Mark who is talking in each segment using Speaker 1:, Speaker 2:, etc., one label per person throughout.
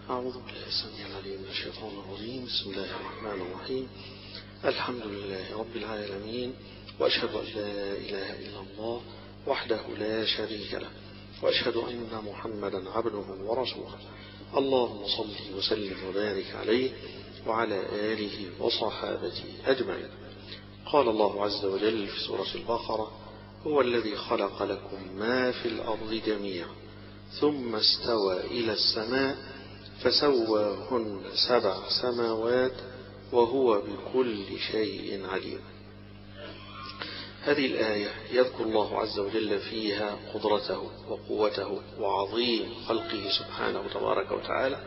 Speaker 1: أعوذ بالله السميع العليم من الشيطان الرجيم. بسم الله الرحمن الرحيم. الحمد لله رب العالمين، وأشهد أن لا إله إلا الله وحده لا شريك له، وأشهد أن محمدا عبده ورسوله. اللهم صل وسلم وبارك عليه وعلى آله وصحابته أجمعين. قال الله عز وجل في سورة البقرة: هو الذي خلق لكم ما في الأرض جميعا ثم استوى إلى السماء فسواهن 7 سماوات وهو بكل شيء عليم. هذه الآية يذكر الله عز وجل فيها قدرته وقوته وعظيم خلقه سبحانه تبارك وتعالى،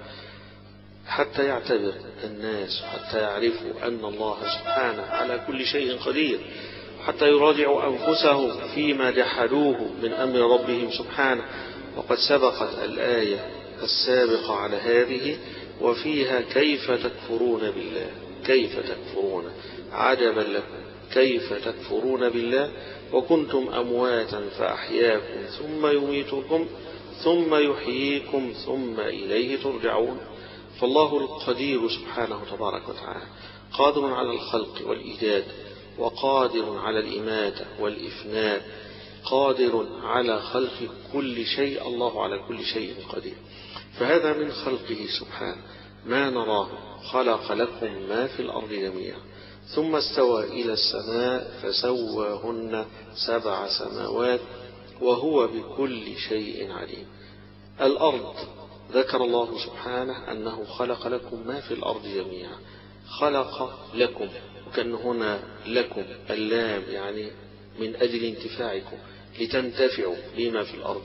Speaker 1: حتى يعتبر الناس، حتى يعرفوا أن الله سبحانه على كل شيء قدير، حتى يراجعوا أنفسهم فيما جحدوه من أمر ربهم سبحانه. وقد سبقت الآية السابقة على هذه وفيها كيف تكفرون بالله، كيف تكفرون، عجبا لكم كيف تكفرون بالله وكنتم أمواتا فأحياكم ثم يميتكم ثم يحييكم ثم إليه ترجعون. فالله القدير سبحانه تبارك وتعالى قادر على الخلق والإيجاد، وقادر على الإماتة والإفناء، قادر على خلق كل شيء. الله على كل شيء قدير. فهذا من خلقه سبحانه ما نراه. خلق لكم ما في الأرض جميعا ثم استوى إلى السماء فسواهن 7 سماوات وهو بكل شيء عليم. الأرض ذكر الله سبحانه أنه خلق لكم ما في الأرض جميعا. خلق لكم، وكان هنا لكم اللام يعني من أجل انتفاعكم، لتنتفعوا بما في الأرض،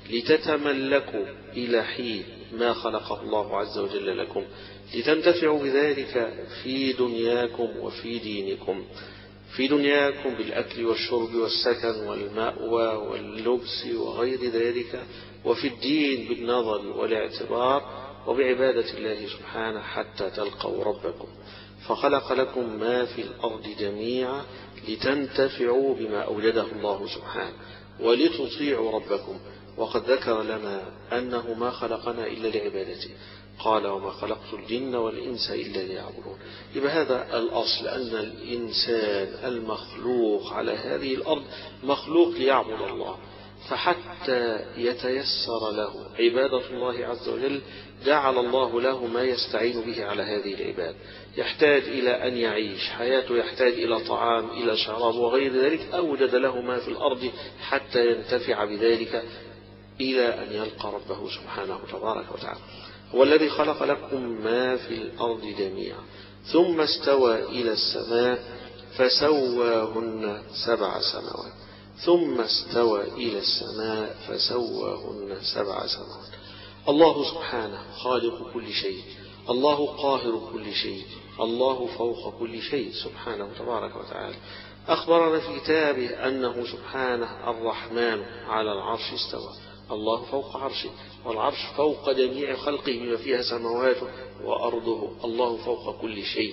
Speaker 1: لتتملكوا إلى حين ما خلقه الله عز وجل لكم، لتنتفعوا بذلك في دنياكم وفي دينكم. في دنياكم بالأكل والشرب والسكن والمأوى واللبس وغير ذلك، وفي الدين بالنظر والاعتبار وبعبادة الله سبحانه حتى تلقوا ربكم. فخلق لكم ما في الأرض جميعا لتنتفعوا بما أوجده الله سبحانه ولتطيعوا ربكم. وقد ذكر لنا أنه ما خلقنا إلا لعبادته، قال: وما خلقت الجن والإنس إلا ليعبدون. يبقى هذا الأصل، أن الإنسان المخلوق على هذه الأرض مخلوق ليعبد الله. فحتى يتيسر له عبادة الله عز وجل جعل الله له ما يستعين به على هذه العبادة. يحتاج إلى أن يعيش حياته، يحتاج إلى طعام، إلى شراب وغير ذلك، أوجد له ما في الأرض حتى ينتفع بذلك إلى أن يلقى ربه سبحانه تبارك وتعالى. هو الذي خلق لكم ما في الأرض جميعا ثم استوى إلى السماء فسواهن 7 سماوات. ثم استوى إلى السماء فسواهن 7 سماوات. الله سبحانه خالق كل شيء، الله قاهر كل شيء، الله فوق كل شيء سبحانه تبارك وتعالى. أخبرنا في كتابه أنه سبحانه الرحمن على العرش استوى. الله فوق عرشه، والعرش فوق جميع خلقه بما فيها سماواته وأرضه. الله فوق كل شيء.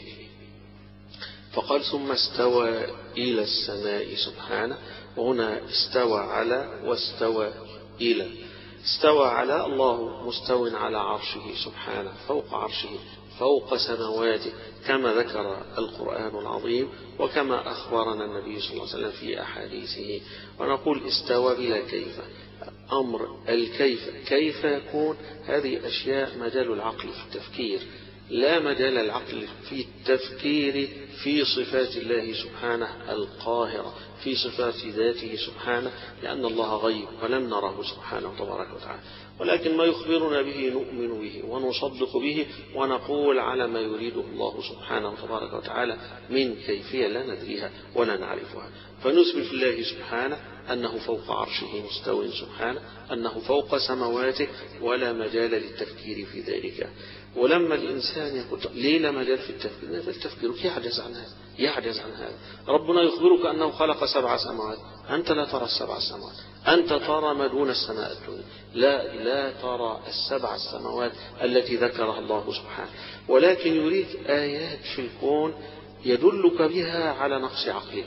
Speaker 1: فقال: ثم استوى إلى السماء سبحانه. وهنا استوى على واستوى إلى. استوى على، الله مستو على عرشه سبحانه، فوق عرشه، فوق سماواته، كما ذكر القرآن العظيم وكما أخبرنا النبي صلى الله عليه وسلم في أحاديثه. ونقول استوى بلا كيف. أمر الكيف، كيف يكون، هذه أشياء مجال العقل في التفكير، لا مجال العقل في التفكير في صفات الله سبحانه القاهرة، في صفات ذاته سبحانه، لأن الله غيب ولم نره سبحانه تبارك وتعالى. ولكن ما يخبرنا به نؤمن به ونصدق به ونقول على ما يريده الله سبحانه تبارك وتعالى من كيفية لا ندريها ولا نعرفها. فنثبت لله سبحانه أنه فوق عرشه مستو سبحانه، أنه فوق سماواته، ولا مجال للتفكير في ذلك. ولما الإنسان يقول ليه لا مجال في التفكير، تفكيرك يعجز عن هذا، يعجز عن هذا. ربنا يخبرك أنه خلق 7 سماوات، أنت لا ترى 7 سماوات، أنت ترى ما دون السماء الدنيا، لا ترى 7 السماوات التي ذكرها الله سبحانه. ولكن يريد آيات في الكون يدلك بها على نقص عقلك،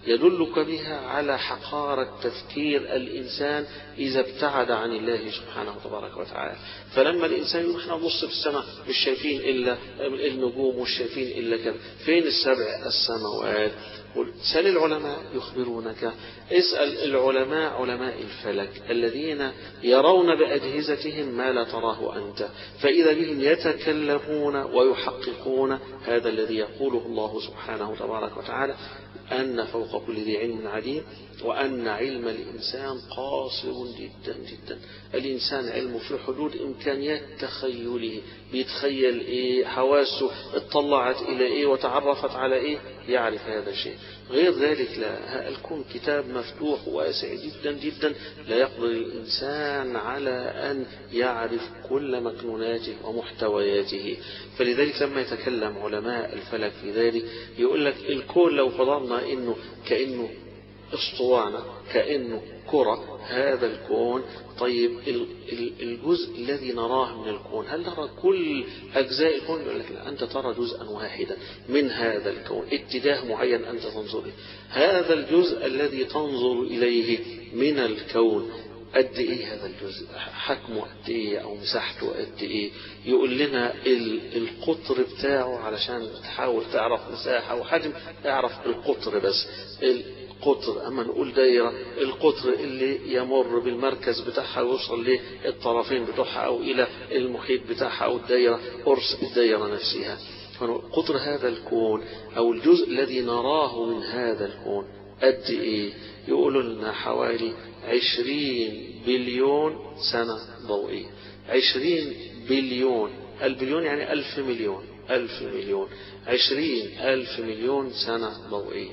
Speaker 1: يدلك بها على حقارة تفكير الإنسان إذا ابتعد عن الله سبحانه تبارك وتعالى. فلما الإنسان يقول احنا نبص في السماء مش شايفين إلا النجوم، مش شايفين إلا كذا، فين السبع السماوات؟ سل العلماء يخبرونك، اسأل العلماء، علماء الفلك الذين يرون بأجهزتهم ما لا تراه أنت، فإذا بهم يتكلمون ويحققون هذا الذي يقوله الله سبحانه تبارك وتعالى، أن فوق كل ذي علم عليم، وأن علم الإنسان قاصر جدا جدا. الإنسان علمه في حدود إمكانيات تخيله، بيتخيل إيه، حواسه اطلعت إلى إيه وتعرفت على إيه، يعرف هذا الشيء. غير ذلك لا، الكون كتاب مفتوح واسع جدا جدا، لا يقدر الإنسان على أن يعرف كل مكنوناته ومحتوياته. فلذلك لما يتكلم علماء الفلك في ذلك يقول لك الكون لو فرضنا إنه كأنه اسطوانة، كأنه كرة، هذا الكون، طيب الجزء الذي نراه من الكون هل نرى كل أجزاء الكون؟ يقول لك لا، أنت ترى جزءا واحدا من هذا الكون، اتجاه معين أنت تنظر إليه. هذا الجزء الذي تنظر إليه من الكون قد إيه هذا الجزء؟ حجمه قد إيه أو مساحته قد إيه؟ يقول لنا القطر بتاعه علشان تحاول تعرف مساحة وحجم، اعرف القطر بس. القطر أما نقول دايرة، القطر اللي يمر بالمركز بتاعها ويوصل للطرفين بتوعها أو إلى المحيط بتاعها، أو الدايرة قرص الدايرة نفسها. قطر هذا الكون أو الجزء الذي نراه من هذا الكون قد إيه؟ يقولوا لنا حوالي 20 بليون سنة ضوئية. 20 بليون، البليون يعني 1000 مليون، 1000 مليون، 20,000 مليون سنة ضوئية.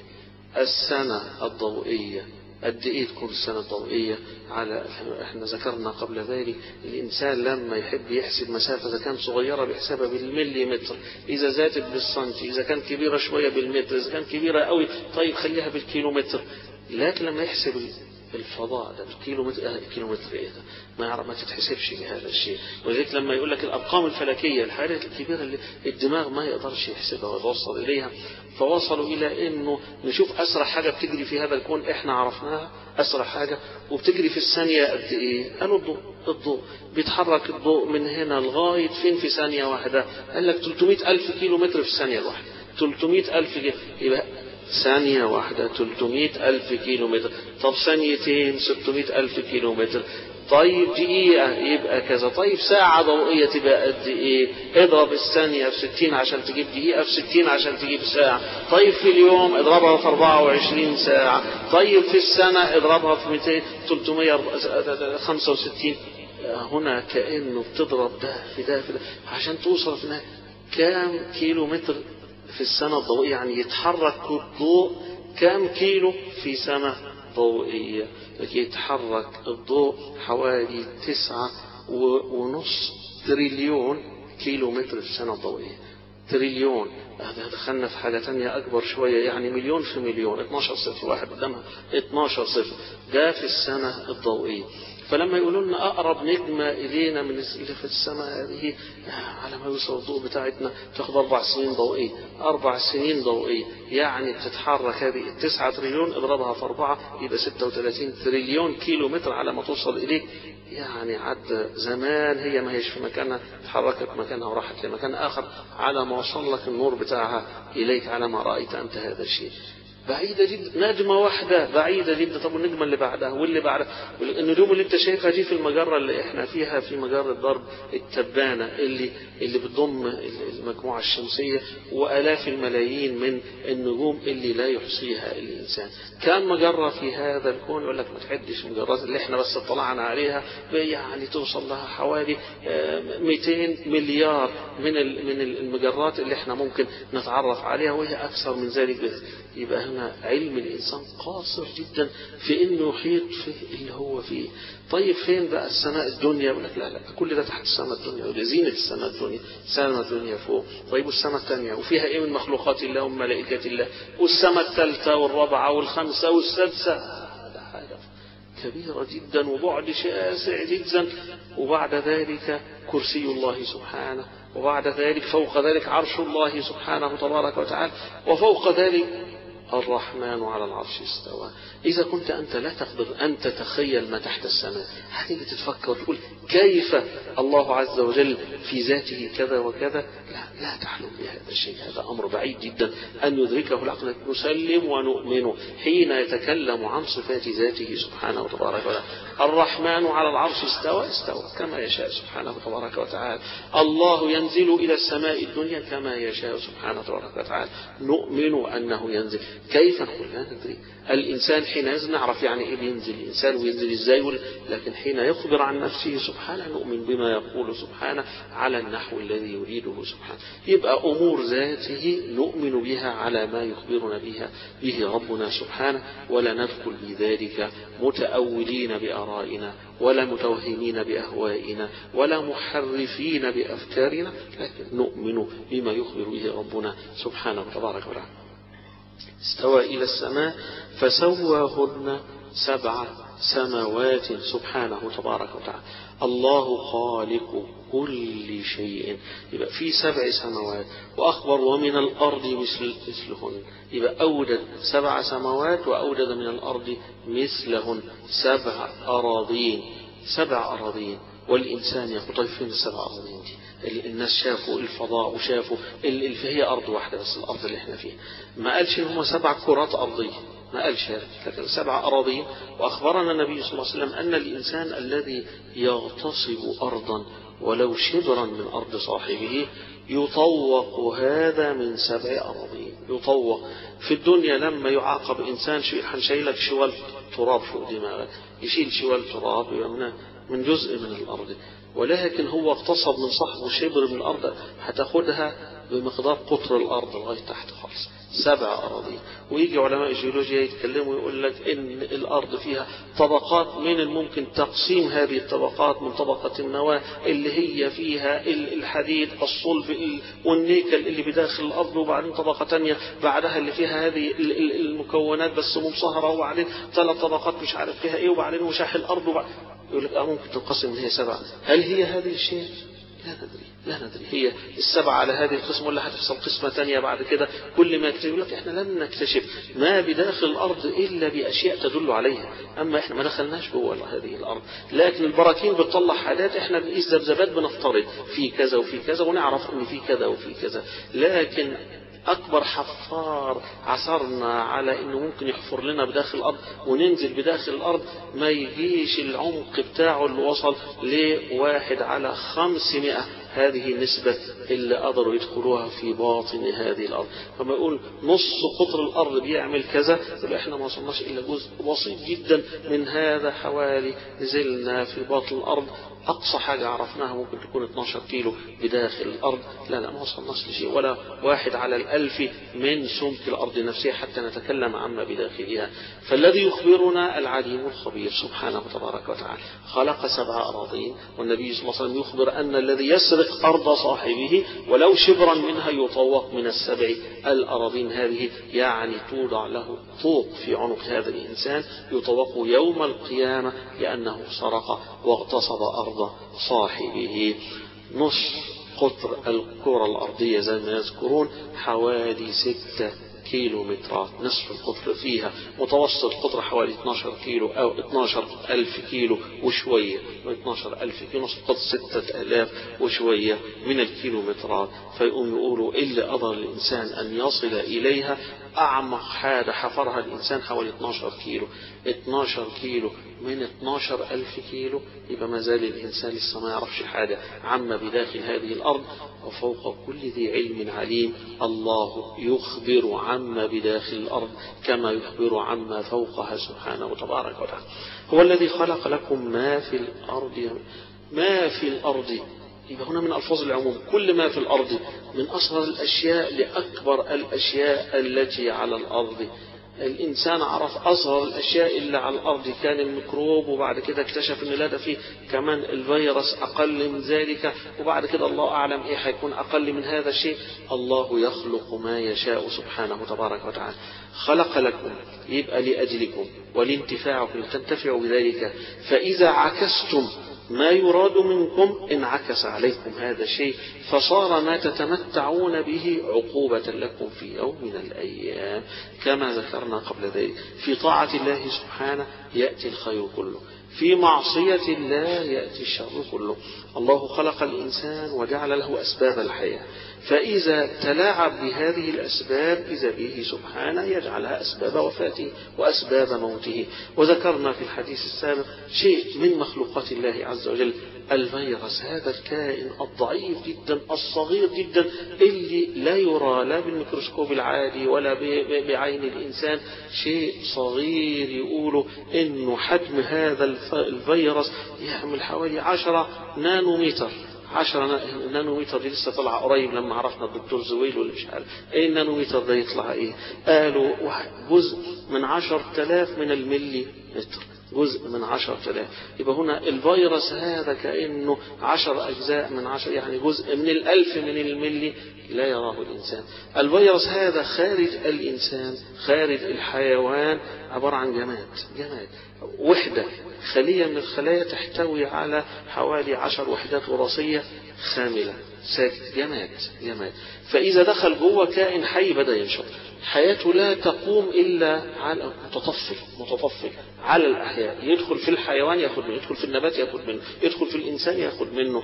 Speaker 1: السنة الضوئية قد ايه تكون السنة الضوئية؟ على احنا ذكرنا قبل ذلك الانسان لما يحب يحسب مسافة اذا كانت صغيرة بيحسبها بالمليمتر، اذا زادت بالسنتي، اذا كانت كبيرة شوية بالمتر، اذا كانت كبيرة قوي طيب خليها بالكيلومتر. لكن لما يحسب الفضاء ده بالكيلومتر، الكيلومتر ايه ده؟ ما تتحسبش بهذا الشيء. ولذلك لما يقول لك الارقام الفلكيه الحاجات الكبيره اللي الدماغ ما يقدرش يحسبها ويوصل اليها، فوصلوا الى انه نشوف اسرع حاجه بتجري في هذا الكون احنا عرفناها، اسرع حاجه وبتجري في الثانيه قد ايه؟ قالوا الضوء بيتحرك الضوء من هنا لغايه فين في ثانيه واحده؟ قال لك 300,000 كيلو متر في الثانيه الواحده. 300,000 يبقى ثانية واحدة 300,000 كيلو متر. طب ثانيتين 600,000 كيلو متر. طيب دقيقة يبقى كذا. طيب ساعة ضوئية تبقى قد ايه؟ اضرب الثانية في 60 عشان تجيب دقيقة، في 60 عشان تجيب ساعة. طيب في اليوم اضربها في 24 ساعة. طيب في السنة اضربها في 200 365. هنا كأنه بتضرب ده في ده في ده عشان توصل في النهاية كام كيلو متر في السنة الضوئية. يعني يتحرك الضوء كام كيلو في سنة ضوئية؟ يتحرك الضوء حوالي 9.5 تريليون كيلو متر في السنة الضوئية. تريليون، دخلنا في حاجة تانية أكبر شوية، يعني مليون في مليون، 12 صفر واحد قدامها 12 صفر، ده في السنة الضوئية. فلما يقولوا لنا أقرب نجمة إلينا من اللي في السماء هذه على ما يوصل الضوء بتاعتنا تاخد 4 سنين ضوئية، 4 سنين ضوئية، يعني بتتحرك هذه 9 تريليون اضربها في 4 يبقى 36 تريليون كيلو متر على ما توصل إليك. يعني عدى زمان هي ما هيش في مكانها، تحركت مكانها وراحت لمكان آخر على ما وصل لك النور بتاعها إليك على ما رأيت أنت هذا الشيء. بعيدة جدا، نجمة واحدة بعيدة جدا. طب والنجمة اللي بعدها واللي بعدها، النجوم اللي انت شايفها دي في المجرة اللي احنا فيها، في مجرة درب التبانة اللي بتضم المجموعة الشمسية وآلاف الملايين من النجوم اللي لا يحصيها الإنسان. كان مجرة في هذا الكون يقول لك ما تعدش المجرات اللي احنا بس اطلعنا عليها، يعني توصل لها حوالي 200 مليار من المجرات اللي احنا ممكن نتعرف عليها، وهي أكثر من ذلك. يبقى هنا علم الإنسان قاصر جدا في إنه يحيط في اللي هو فيه. طيب فين بقى السماء الدنيا؟ يقول لك لا كل ده تحت السماء الدنيا، زينة السماء الدنيا، السماء الدنيا فوق. طيب والسماء الثانية وفيها إيه من مخلوقات الله وملائكة الله؟ والسماء الثالثة والرابعة والخامسة والسادسة، هذا حاجة كبيرة جدا وبعد شاسع جدا. وبعد ذلك كرسي الله سبحانه، وبعد ذلك فوق ذلك عرش الله سبحانه تبارك وتعالى، وفوق ذلك الرحمن على العرش استوى. إذا كنت أنت لا تقدر أن تتخيل ما تحت السماء، هتيجي تتفكر وتقول كيف الله عز وجل في ذاته كذا وكذا؟ لا تحلم بهذا الشيء، هذا أمر بعيد جدا أن يدركه العقل. نسلم ونؤمن حين يتكلم عن صفات ذاته سبحانه وتبارك وتعالى. الرحمن على العرش استوى كما يشاء سبحانه وتبارك وتعالى. الله ينزل إلى السماء الدنيا كما يشاء سبحانه وتبارك وتعالى. نؤمن أنه ينزل. كيف؟ نقول لا ندري. الإنسان حين ينزل نعرف يعني إيه بينزل الإنسان وينزل إزاي، لكن حين يخبر عن نفسه سبحانه نؤمن بما يقول سبحانه على النحو الذي يريده سبحانه. يبقى أمور ذاته نؤمن بها على ما يخبرنا به ربنا سبحانه، ولا ندخل بذلك متأولين بآرائنا ولا متوهمين بأهوائنا ولا محرفين بأفكارنا، لكن نؤمن بما يخبر به ربنا سبحانه وتبارك وتعالى. استوى إلى السماء فسواهن 7 سماوات سبحانه تبارك وتعالى. الله خالق كل شيء. يبقى في 7 سماوات، وأخبر ومن الأرض مثلهن. يبقى أوجد 7 سماوات وأوجد من الأرض مثلهن 7 أراضين. 7 أراضين. والإنسان يقول طيب فين 7 أراضين دي؟ الناس شافوا الفضاء وشافوا هي أرض واحدة بس، الأرض اللي احنا فيها. ما قالش إن هم 7 كرات أرضية، ما قالش هذا، لكن 7 أراضين. وأخبرنا النبي صلى الله عليه وسلم أن الإنسان الذي يغتصب أرضا ولو شبرا من أرض صاحبه يطوق هذا من 7 أراضين. يطوق في الدنيا لما يعاقب إنسان هنشيلك شوال تراب فوق دماغك، يشيل شوال تراب من جزء من الأرض، ولكن هو اغتصب من صاحبه شبر من الأرض، هتاخدها بمقدار قطر الأرض لغاية تحت خالص. 7 أراضين. ويجي علماء الجيولوجيا يتكلموا ويقول لك إن الأرض فيها طبقات، من الممكن تقسيم هذه الطبقات من طبقة النواة اللي هي فيها الحديد الصلب والنيكل اللي بداخل الأرض، وبعدين طبقة تانية بعدها اللي فيها هذه المكونات بس مصهرة، وبعدين 3 طبقات مش عارف فيها إيه، وبعدين وشاح الأرض يقول لك ممكن تنقسم إن هي 7. هل هي هذه الشيء؟ لا ندري. هي 7 على هذه القسم ولا هتحصل قسمة تانية بعد كده؟ كل ما يكتشف يقول لك احنا لم نكتشف ما بداخل الأرض إلا بأشياء تدل عليها، أما احنا ما دخلناش جوه هذه الأرض. لكن البراكين بتطلع حاجات، احنا بنقيس ذبذبات، بنفترض في كذا وفي كذا ونعرف ان في كذا وفي كذا. لكن أكبر حفار عثرنا على إنه ممكن يحفر لنا بداخل الأرض وننزل بداخل الأرض ما يجيش العمق بتاعه اللي وصل ل1 على 500. هذه النسبة اللي قدروا يدخلوها في باطن هذه الأرض. فما يقول نص قطر الأرض بيعمل كذا، يقول احنا ما وصلناش إلا جزء بسيط جدا من هذا، حوالي نزلنا في باطن الأرض أقصى حاجة عرفناها ممكن تكون 12 كيلو بداخل الأرض. لا ما وصلناش لشيء، ولا 1 على 1000 من سمك الأرض نفسها حتى نتكلم عما بداخلها. فالذي يخبرنا العليم الخبير سبحانه وتبارك وتعالى. خلق 7 أراضين، والنبي صلى الله عليه وسلم يخبر أن الذي يسرق أرض صاحبه ولو شبرا منها يطوق من 7 الأراضين هذه، يعني توضع له طوق في عنق هذا الإنسان يطوق يوم القيامة لأنه سرق واغتصب أرض صاحبه. نصف قطر الكرة الأرضية زي ما يذكرون حوالي 6 كيلومترات، نصف القطر فيها. متوسط قطر حوالي 12 كيلو أو 12,000 كيلو وشوية، 12,000 كيلو، نصف قطر 6,000 وشوية من الكيلومترات. فيقوم يقولوا إلا قدر الإنسان أن يصل إليها أعمق حاجة حفرها الإنسان حوالي 12 كيلو. 12 كيلو من 12,000 كيلو، يبقى ما زال الإنسان لسه ما يعرفش حاجة عما بداخل هذه الأرض. وفوق كل ذي علم عليم. الله يخبر عما بداخل الأرض كما يخبر عما فوقها سبحانه وتبارك وتعالى. هو الذي خلق لكم ما في الأرض. يبقى هنا من ألفاظ العموم، كل ما في الأرض، من أصغر الأشياء لأكبر الأشياء التي على الأرض. الإنسان عرف أصغر الأشياء اللي على الأرض كان الميكروب، وبعد كده اكتشف أن لا ده فيه كمان الفيروس أقل من ذلك، وبعد كده الله أعلم إيه هيكون أقل من هذا الشيء. الله يخلق ما يشاء سبحانه تبارك وتعالى. خلق لكم يبقى لأجلكم ولانتفاعكم، تنتفعوا بذلك. فإذا عكستم ما يراد منكم انعكس عليكم هذا الشيء فصار ما تتمتعون به عقوبة لكم في يوم من الأيام. كما ذكرنا قبل ذلك، في طاعة الله سبحانه يأتي الخير كله، في معصية الله يأتي الشر كله. الله خلق الإنسان وجعل له أسباب الحياة، فإذا تلاعب بهذه الأسباب إذا به سبحانه يجعلها أسباب وفاته وأسباب موته. وذكرنا في الحديث السابق شيء من مخلوقات الله عز وجل، الفيروس، هذا الكائن الضعيف جدا الصغير جدا اللي لا يرى لا بالميكروسكوب العادي ولا بعين الإنسان، شيء صغير يقولوا إنه حجم هذا الفيروس يحمل حوالي 10 نانومتر. 10 نانومتر دي لسه طلع قريب لما عرفنا الدكتور زويل واللي مش عارف ايه النانومتر ده يطلع ايه، قالوا جزء من 10,000 من الملي متر، جزء من 10,000. يبقى هنا الفيروس هذا كأنه 10 أجزاء من 10، يعني جزء من 1000 من الملي لا يراه الإنسان. الفيروس هذا خارج الإنسان خارج الحيوان عبارة عن جماد وحدة، خلية من الخلايا تحتوي على حوالي 10 وحدات وراثية خاملة، ساكت، جماد. فإذا دخل جوه كائن حي بدأ ينشط، حياته لا تقوم إلا على متطفل على الأحياء، يدخل في الحيوان يأخذ منه، يدخل في النبات يأخذ منه، يدخل في الإنسان يأخذ منه،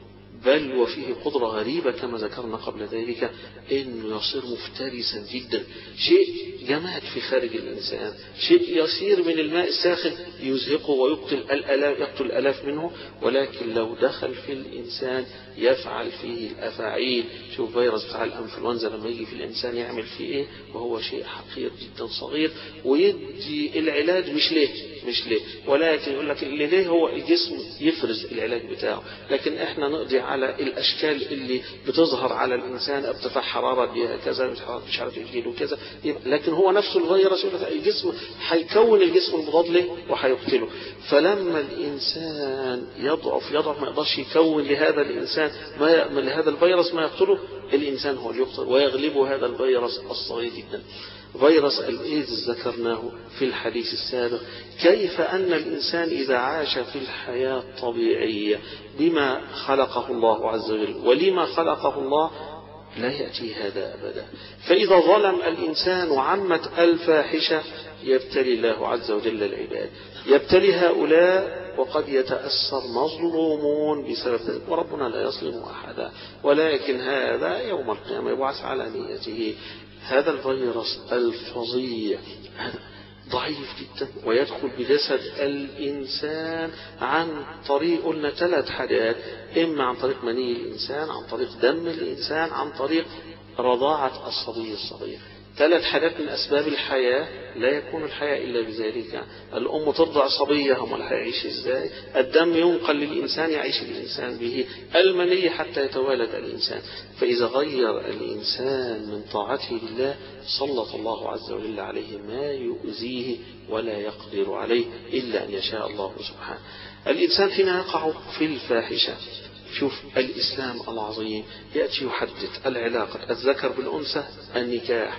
Speaker 1: بل وفيه قدرة غريبة كما ذكرنا قبل ذلك إنه يصير مفترسا جدا. شيء جماد في خارج الإنسان، شيء يسير من الماء الساخن يزهقه ويقتل الآلاف منه، ولكن لو دخل في الإنسان يفعل فيه الأفاعيل. شوف فيروس بتاع الأنفلونزا لما يجي في الإنسان يعمل فيه إيه، وهو شيء حقير جدا صغير، ويدي العلاج مش ليه، ولكن يقول لك اللي ليه هو الجسم يفرز العلاج بتاعه، لكن احنا نقضي على الأشكال اللي بتظهر على الإنسان، ارتفاع حرارة بها كذا، مش عارف يجيله كذا، لكن هو نفسه الفيروس يقول لك الجسم هيكون الجسم المضاد له وهيقتله. فلما الإنسان يضعف ما يقدرش يكون لهذا الإنسان لهذا الفيروس ما يقتله، الإنسان هو اللي يقتل ويغلبه هذا الفيروس الصغير جدا. فيروس الإيدز ذكرناه في الحديث السابق، كيف أن الإنسان إذا عاش في الحياة الطبيعية بما خلقه الله عز وجل ولما خلقه الله لا يأتي هذا أبدا. فإذا ظلم الإنسان وعمت الفاحشة يبتلي الله عز وجل العباد، يبتلي هؤلاء وقد يتأثر مظلومون بسبب ذلك، وربنا لا يظلم أحدا، ولكن هذا يوم القيامة يبعث على نيته. هذا الفيروس الفظيع ضعيف جدا ويدخل بجسد الإنسان عن طريق، قلنا 3 حاجات، إما عن طريق مني الإنسان، عن طريق دم الإنسان، عن طريق رضاعة الصبي الصغير. 3 حاجات من أسباب الحياة، لا يكون الحياة إلا بذلك. الأم ترضع صبيها، هم هيعيش إزاي؟ الدم ينقل للإنسان يعيش الإنسان به، المني حتى يتوالد الإنسان. فإذا غير الإنسان من طاعته لله سلط الله عز وجل عليه ما يؤذيه ولا يقدر عليه إلا أن يشاء الله سبحانه. الإنسان حين يقع في الفاحشة، شوف الإسلام العظيم يأتي يحدد العلاقة الذكر بالأنثى، النكاح،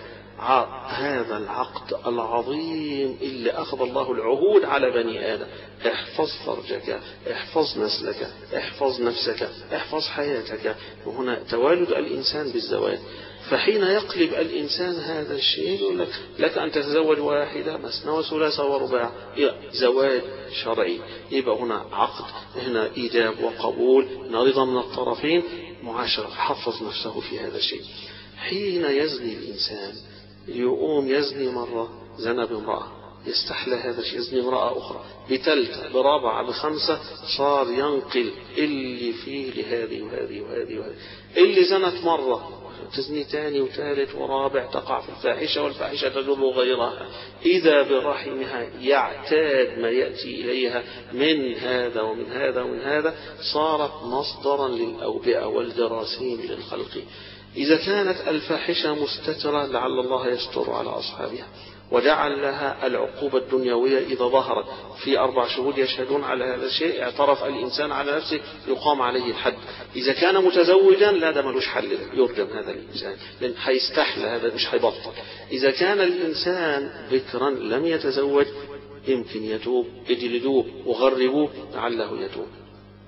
Speaker 1: هذا العقد العظيم اللي أخذ الله العهود على بني آدم، احفظ فرجك، احفظ نسلك، احفظ نفسك، احفظ حياتك. وهنا توالد الإنسان بالزواج، فحين يقلب الإنسان هذا الشيء يقول لك أن تتزوج واحدة مثنى وثلاثة ورباع، زواج شرعي، يبقى هنا عقد، هنا إيجاب وقبول، هنا رضا من الطرفين، معاشرة، حفظ نفسه في هذا الشيء. حين يزني الإنسان يقوم يزني مرة، زنى بامرأة، يستحلى هذا الشيء، يزني امرأة أخرى، بثالثة، برابعة، بخمسة، صار ينقل اللي فيه لهذه وهذه وهذه وهذه. اللي زنت مرة تزني ثاني وثالث ورابع، تقع في الفاحشة، والفاحشة تجر غيرها، إذا برحمها يعتاد ما يأتي إليها من هذا ومن هذا ومن هذا، صارت مصدرا للأوبئة والجراثيم للخلق. إذا كانت الفاحشة مستترة لعل الله يستر على أصحابها وجعل لها العقوبة الدنيوية إذا ظهرت في 4 شهود يشهدون على هذا الشيء، اعترف الإنسان على نفسه يقام عليه الحد. إذا كان متزوجا لا، ده ملوش حل، يرجم هذا الإنسان لأن هيستحلى، هذا مش هيبطل. إذا كان الإنسان بكرا لم يتزوج يمكن يتوب، اجلدوه وغربوه لعله يتوب.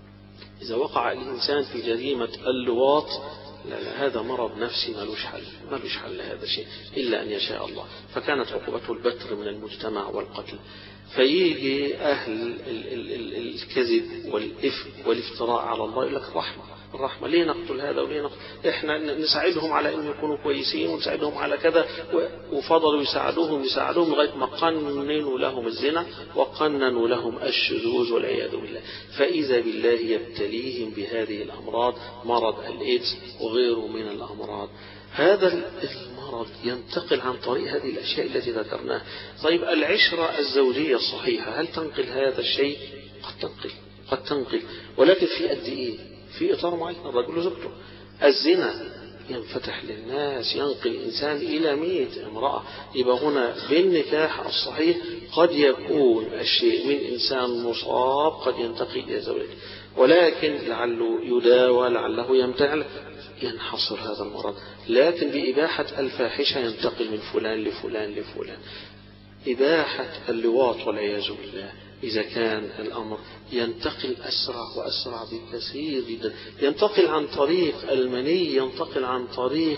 Speaker 1: إذا وقع الإنسان في جريمة اللواط لا هذا مرض نفسي ملوش حل هذا شيء إلا أن يشاء الله. فكانت عقوبته البتر من المجتمع والقتل. فيجي أهل الكذب والإفك والافتراء على الله يقول لك الرحمة ليه نقتل هذا وليه نقتل إحنا نساعدهم على أن يكونوا كويسين ونساعدهم على كذا، وفضلوا يساعدوهم لغاية ما قننوا لهم الزنا وقننوا لهم الشذوذ والعياذ بالله. فإذا بالله يبتليهم بهذه الأمراض، مرض الإيدز وغيره من الأمراض. هذا المرض ينتقل عن طريق هذه الأشياء التي ذكرناها. طيب العشرة الزوجية الصحيحة هل تنقل هذا الشيء؟ قد تنقل، ولكن في قد إيه؟ في إطار معين، الرجل وزوجته. الزنا ينفتح للناس، ينقل الإنسان إلى 100 امرأة. يبقى هنا بالنكاح الصحيح قد يكون الشيء من إنسان مصاب قد ينتقل إلى زوجته، ولكن لعله يداوى، لعله يمتعل، ينحصر هذا المرض. لكن بإباحة الفاحشة ينتقل من فلان لفلان لفلان. إباحة اللواط والعياذ بالله إذا كان الأمر ينتقل أسرع وأسرع بكثير جدا، ينتقل عن طريق المني، ينتقل عن طريق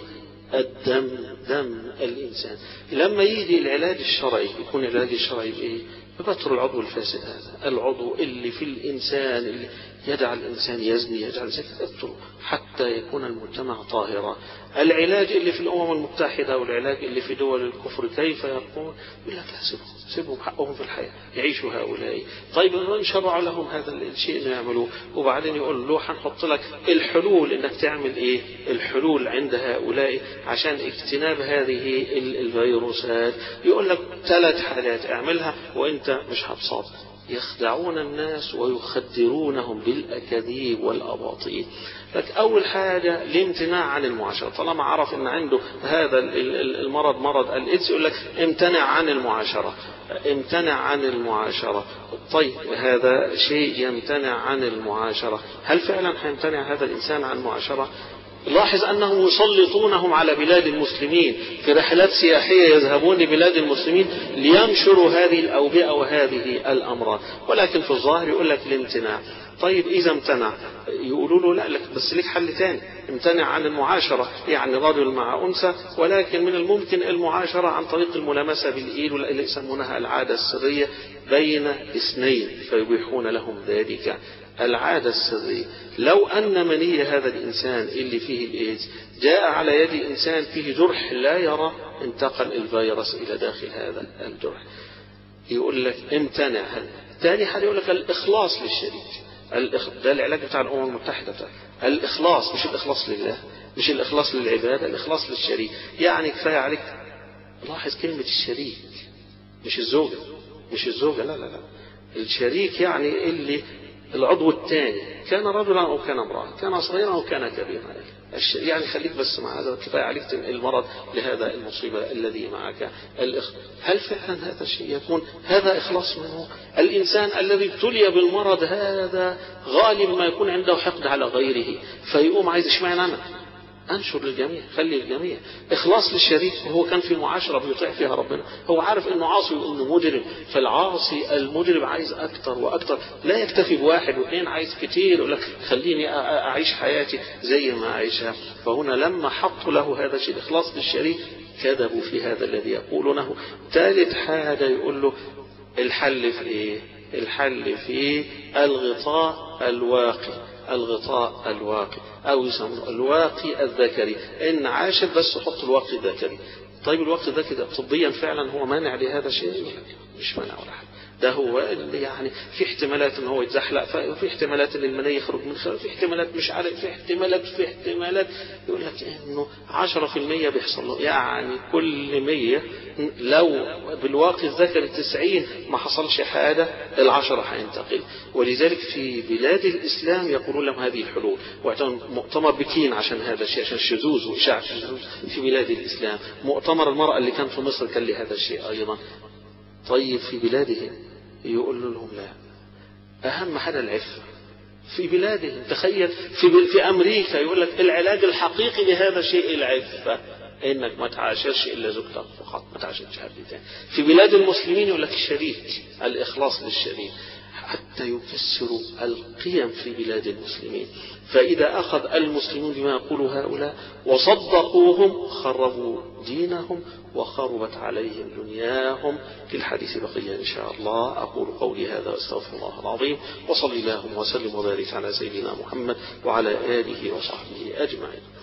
Speaker 1: دم الإنسان. لما يجي العلاج الشرعي يكون العلاج الشرعي بإيه؟ ببتر العضو الفاسد، هذا العضو اللي في الإنسان اللي يجعل الإنسان يزني، يجعل الإنسان يبتره حتى يكون المجتمع طاهرا. العلاج اللي في الأمم المتحدة والعلاج اللي في دول الكفر كيف يقول؟ يقول لك سيبهم حقهم في الحياة، يعيشوا هؤلاء. طيب نشرع لهم هذا الشيء انه يعملوه، وبعدين يقول له هنحط لك الحلول انك تعمل ايه؟ الحلول عند هؤلاء عشان اجتناب هذه الفيروسات. يقول لك 3 حالات اعملها وانت مش هتصاب. يخدعون الناس ويخدرونهم بالأكاذيب والأباطيل. لك أول حاجة الامتناع عن المعاشرة. طالما عرف أن عنده هذا المرض، مرض الإيدز، يقول لك امتنع عن المعاشرة، امتنع عن المعاشرة. طيب هذا شيء يمتنع عن المعاشرة، هل فعلا هيمتنع هذا الإنسان عن المعاشرة؟ لاحظ أنهم يسلطونهم على بلاد المسلمين في رحلات سياحية، يذهبون لبلاد المسلمين لينشروا هذه الأوبئة وهذه الأمراض، ولكن في الظاهر يقول لك الامتناع. طيب إذا امتنع يقولوا له لا، لك بس لك حل ثاني، امتنع عن المعاشرة، يعني رجل مع أنثى، ولكن من الممكن المعاشرة عن طريق الملامسة بالإيد اللي يسمونها العادة السرية بين اثنين، فيبيحون لهم ذلك. العادة السرية، لو أن مني هذا الإنسان اللي فيه الإيدز جاء على يد إنسان فيه جرح لا يرى، انتقل الفيروس إلى داخل هذا الجرح. يقول لك امتنع. ثاني حاجة يقول لك الإخلاص للشريك. ده العلاج بتاع الأمم المتحدة بتاع الإخلاص، مش الإخلاص لله، مش الإخلاص للعبادة، الإخلاص للشريك. يعني كفاية عليك، لاحظ كلمة الشريك، مش الزوجة، لا، الشريك يعني اللي العضو الثاني، كان رجلا أو كان امرأة، كان صغيرا أو كان كبيرا، يعني خليك بس مع هذا، كفاية عليك المرض لهذا المصيبة الذي معك. هل فعلا هذا الشيء يكون هذا إخلاص منه؟ الإنسان الذي ابتلي بالمرض هذا غالب ما يكون عنده حقد على غيره، فيقوم عايز اشمعنى أنا أنشر للجميع، خلي الجميع. إخلاص للشريك، وهو كان في معاشرة بيطيع فيها ربنا، هو عارف إنه عاصي وإنه مجرم، فالعاصي المجرم عايز أكتر وأكتر، لا يكتفي بواحد واثنين، عايز كتير، يقول لك خليني أعيش حياتي زي ما أعيشها. فهنا لما حطوا له هذا الشيء الإخلاص للشريك كذبوا في هذا الذي يقولونه. ثالث حاجة يقول له الحل في إيه؟ الحل في الغطاء الواقي أو يسمونه الواقي الذكري. إن عاشت بس حط الواقي الذكري. طيب الواقي الذكري طبيا فعلا هو مانع لهذا الشيء؟ مش مانع ولا حاجة. ده هو اللي يعني في احتمالات ان هو يتزحلق، في احتمالات ان المني يخرج من خلال، في احتمالات مش عارف، في احتمالات يقول لك انه 10% بيحصل له، يعني كل 100 لو بالواقي الذكري 90 ما حصلش حاجة، 10 هينتقل. ولذلك في بلاد الإسلام يقولون لهم هذه الحلول، واعتمد مؤتمر بكين عشان هذا الشيء، عشان الشذوذ وإشاعة الشذوذ في بلاد الإسلام. مؤتمر المرأة اللي كان في مصر كان لهذا الشيء أيضا. طيب في بلادهم يقول لهم لا، أهم حاجة العفة. في بلادهم تخيل، في أمريكا يقول لك العلاج الحقيقي لهذا الشيء العفة، إنك ما تعاشرش إلا زوجتك فقط، ما تعاشرش حد تاني. في بلاد المسلمين يقول لك الشريك، الإخلاص للشريك. حتى يكسروا القيم في بلاد المسلمين. فإذا أخذ المسلمون بما يقول هؤلاء وصدقوهم خربوا دينهم وخربت عليهم دنياهم. للحديث بقية إن شاء الله. أقول قولي هذا واستغفر الله العظيم، وصلي اللهم وسلم وبارك على سيدنا محمد وعلى آله وصحبه أجمعين.